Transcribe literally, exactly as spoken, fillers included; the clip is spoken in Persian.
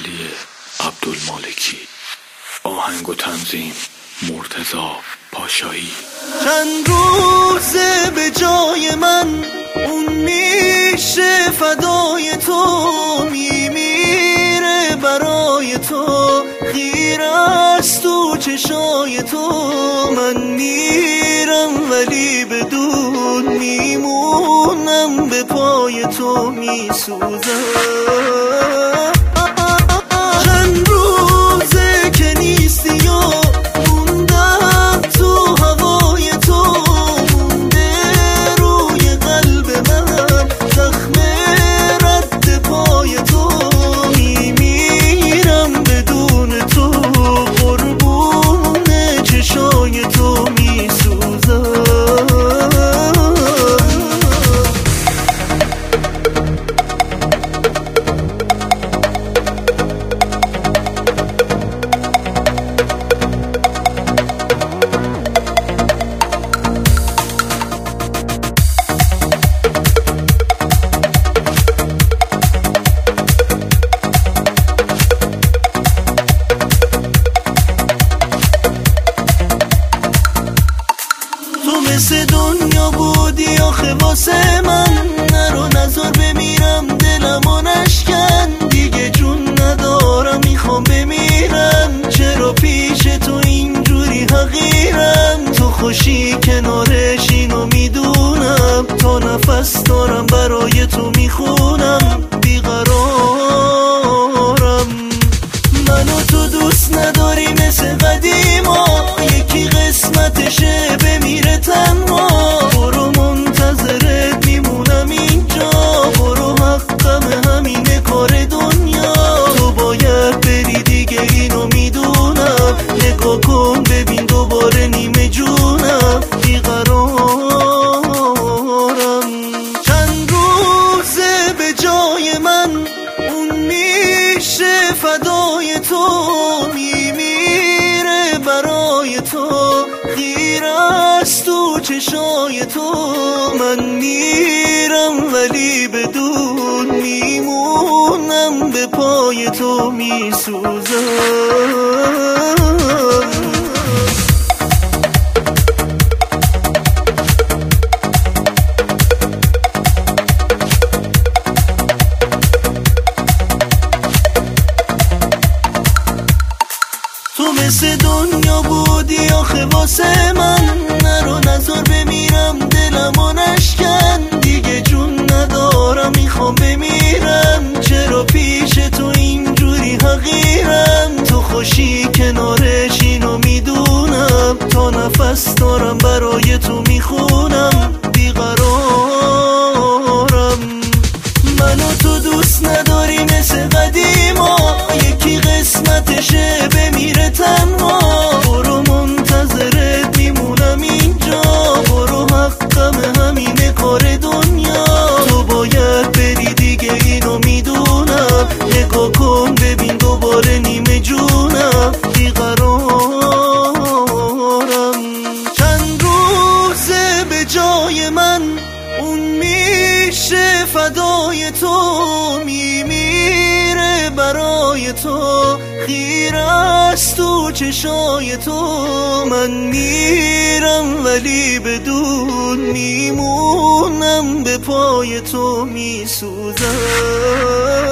علی عبدالمالکی. آهنگ و تنظیم مرتضی پاشایی. چند روزه به جای من اون میشه فدای تو، میمیره برای تو، خیره است تو چشای تو. من میرم ولی بدون میمونم، به پای تو میسوزم. چند روزه که نیستی و موندم تو هوای تو، مونده روی قلب من زخم رد پای تو. میمیرم بدون تو، قربون چشای تو میسوزم. مثل دنیا بودی آخه واسه من، نرو نظر بمیرم دلمو نشکن. دیگه جون ندارم میخوام بمیرم، چرا پیش تو اینجوری حقیرم. تو خوشی کنارش اینو میدونم، تا نفس دارم برای تو میخونم. بیقرارم منو تو دوست نداری مثل قدیما، یکی قسمتشه بمیره تنها. برو منتظرت میمونم اینجا، برو حقم همینه کار دنیا. تو باید بری دیگه اینو میدونم، نگاه کن ببین دوباره نیمه جونم. بیقرارم چند روزه به جای من اون میشه فدای تو، میمیره برای تو، خیره است تو چشای تو. من میرم ولی بدون میمونم، به پای تو میسوزم. تو مثل دنیا بودی آخه واسه من، نرو نظر بمیرم دلمو نشکن. دیگه جون ندارم میخوام بمیرم، چرا پیش تو اینجوری حقیرم. تو خوشی کنارش اینو میدونم، تا نفس دارم برای تو میخونم. بیقرارم منو تو دوست نداری مثل قدیما، یکی قسمتشه بمیره تنها. برو منتظرت میمونم اینجا، برو حقم همینه کار دنیا. تو باید بری دیگه اینو میدونم، نگاه کن ببین دوباره نیمه جونم. بیقرارم چند روزه به جای من اون میشه فدای تو، میمیره برای تو، خیره است تو چشای تو. من میرم ولی بدون میمونم، به پای تو میسوزم.